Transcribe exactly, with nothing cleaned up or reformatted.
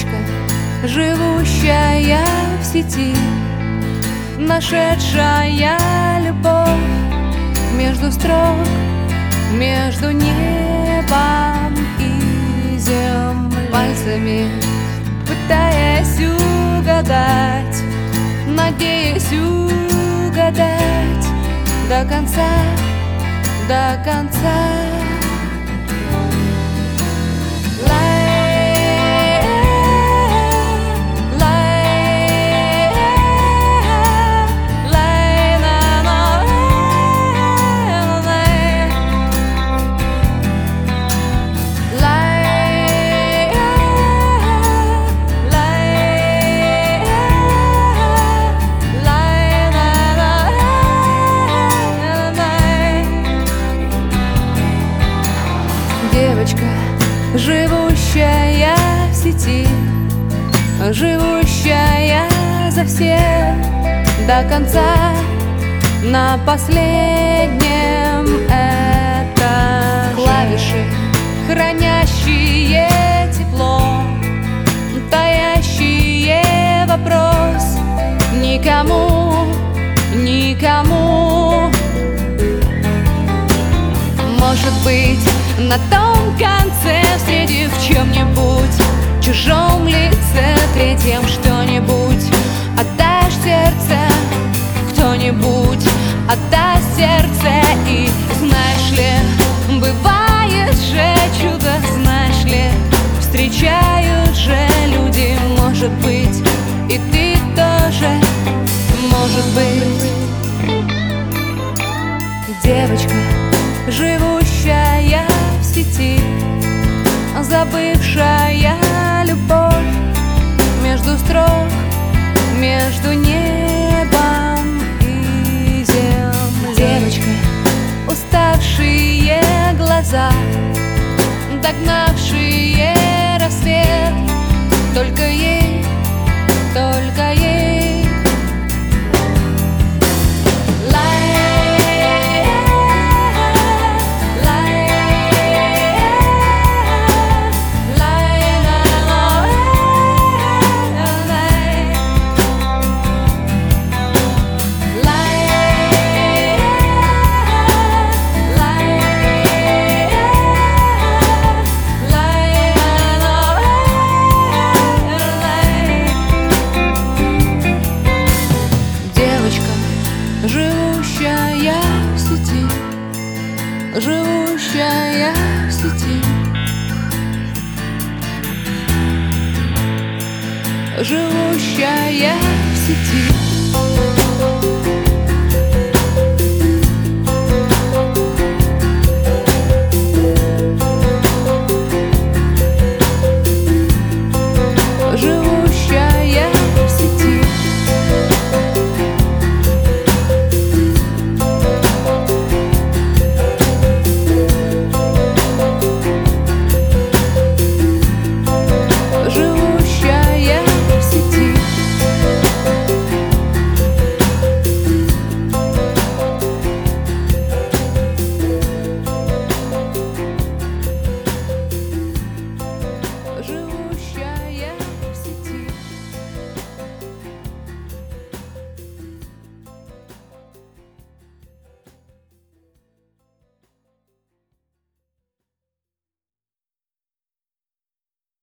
Девочка, живущая в сети, нашедшая любовь между строк, между небом и землей, пальцами пытаясь угадать, надеясь угадать до конца, до конца. Девочка, живущая в сети, живущая за всех до конца, на последнем этаже. Клавиши, хранящие тепло, таящие вопрос никому, никому. Может быть, на том конце, встретив в чем-нибудь чужом лице, третьем что-нибудь, отдашь сердце, кто-нибудь отдаст сердце. И знаешь ли, бывает же чудо, знаешь ли, встречают же люди. Может быть, и ты тоже, может быть. Девочка, живущая в сети, забывшая любовь между строк, между небом и землей. Девочка, уставшие глаза, догнавшие рассвет, только ей, только ей. Живущая в сети, живущая в сети, живущая в сети.